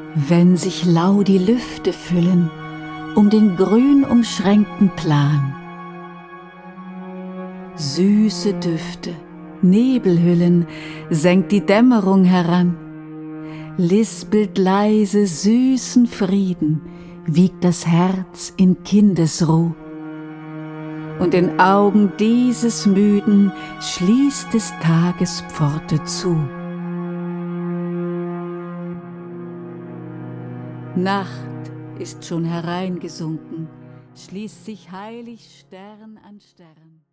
Wenn sich lau die Lüfte füllen um den grün umschränkten Plan, süße Düfte, Nebelhüllen senkt die Dämmerung heran, lispelt leise süßen Frieden, wiegt das Herz in Kindesruh. Und in Augen dieses Müden schließt des Tages Pforte zu. Nacht ist schon hereingesunken, schließt sich heilig Stern an Stern.